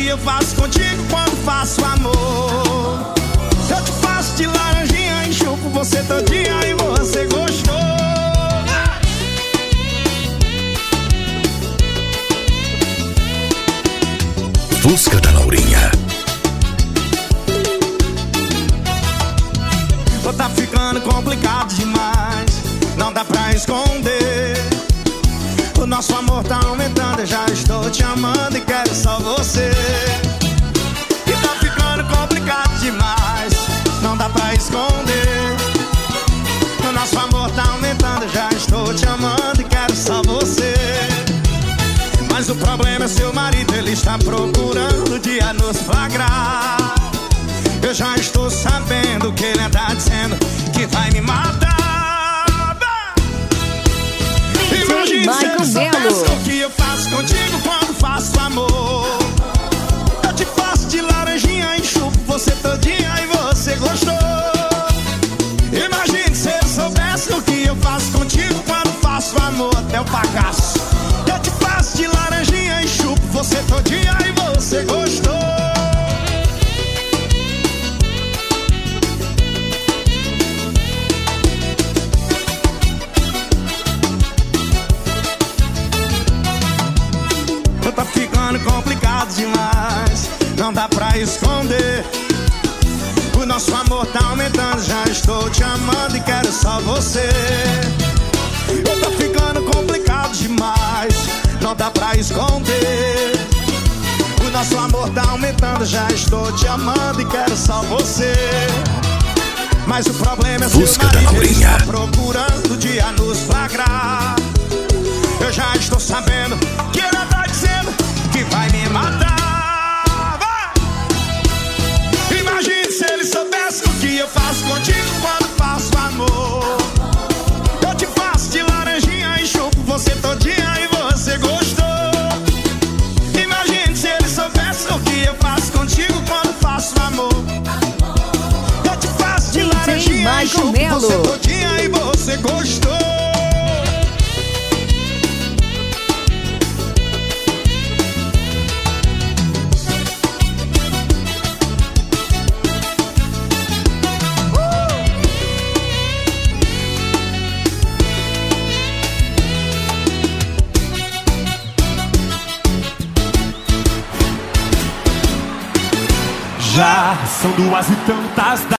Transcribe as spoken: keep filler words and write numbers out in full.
que eu faço contigo quando faço amor. Eu te faço de laranjinha, enxupo você todinha e você gostou. Fusca da Laurinha. Pô, tá ficando complicado demais, não dá pra esconder. O nosso amor tá aumentando, eu já estou te amando e quero só você. E tá ficando complicado demais, não dá pra esconder. O nosso amor tá aumentando, eu já estou te amando e quero só você. Mas o problema é seu marido, ele está procurando o dia nos flagrar. Eu já estou sabendo que ele anda dizendo que vai me matar. Imagina se ele soubesse o que eu faço contigo quando faço amor. Eu te faço de laranjinha, enxupo você todinha e você gostou. Imagina se ele soubesse o que eu faço contigo quando faço amor, até o bagaço. Eu te faço de laranjinha, enxupo você todinha e você gostou. Tá ficando complicado demais, não dá pra esconder. O nosso amor tá aumentando, já estou te amando e quero só você. Tá ficando complicado demais, não dá pra esconder. O nosso amor tá aumentando, já estou te amando e quero só você. Mas o problema é seu marido, ele está procurando o dia nos flagrar. Eu já estou sabendo que ele tá dizendo que vai me matar. Vai! Imagine se ele soubesse o que eu faço contigo quando faço amor. Eu te faço de laranjinha, enxupo você todinha e você gostou. Imagine se ele soubesse o que eu faço contigo quando faço amor. Eu te faço de laranjinha, enxupo você todinha e você gostou. Já são duas e tantas da